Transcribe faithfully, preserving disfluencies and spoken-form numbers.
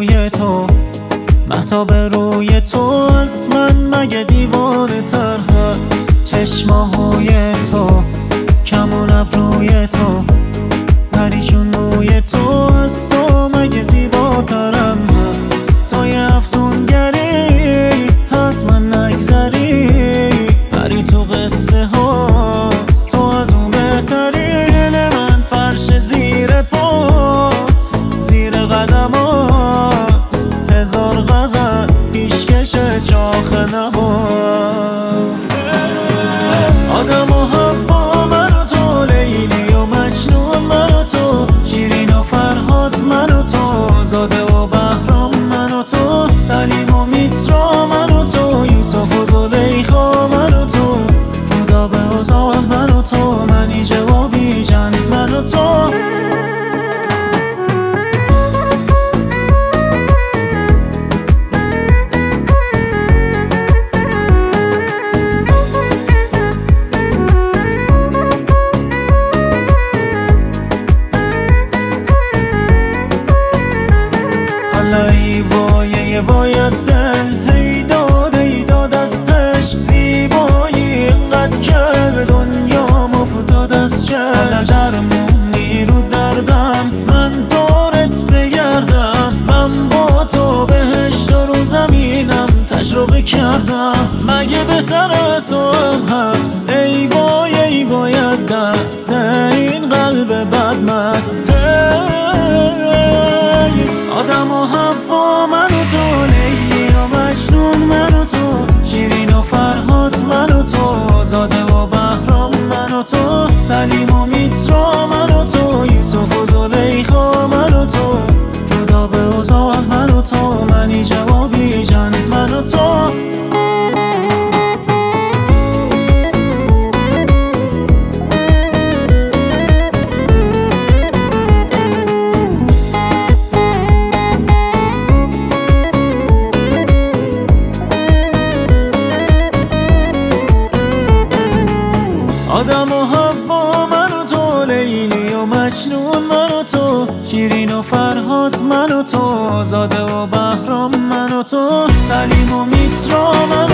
روی تو، مهتاب روی تو از من مگه دیوانه تر هست؟ چشماهای تو، کمون ابروی تو، پریشون موی تو از تو مگه زیباترم هست؟ تو یه افسونگری هست من نگذری، پری تو قصه ها تو از اون بهتری. دل من فرش زیر پات، زیر قدمات، هزار غزل پیشکش چاخ نبات. آدم و حوا من و تو، لیلی و مجنون من و تو، شیرین و فرهاد من و تو، زاده و بهرام من و تو، سلیم و میترا من و تو، یوسف و زلیخا من و تو، رودابه و زال من و تو، منیژه و بیژن من و تو. ای وای ای وای از دل، هی داد ای داد از عشق، زیبایی اینقدر که به دنیا مفتاد از چشم. درمونی رو دردم من دارت بگردم، من با تو بهشت رو زمینم تجربه کردم، مگه بهتر از تو هم هست؟ ای وای ای وای از دست این قلب بدمست. آدم و حوا من و تو، لیلی و مجنون من و تو، شیرین و فرهاد من و تو، زاده و بهرام من و تو، سلیم و میترا من و تو، یوسف و زلیخا من و تو، رودابه و زال من و تو، منیژه و بیژن من و تو. آدم و حوا من و تو، لیلی و مجنون من و تو، شیرین و فرهاد من و تو، زاده و بهرام من و تو، سلیم و میترا من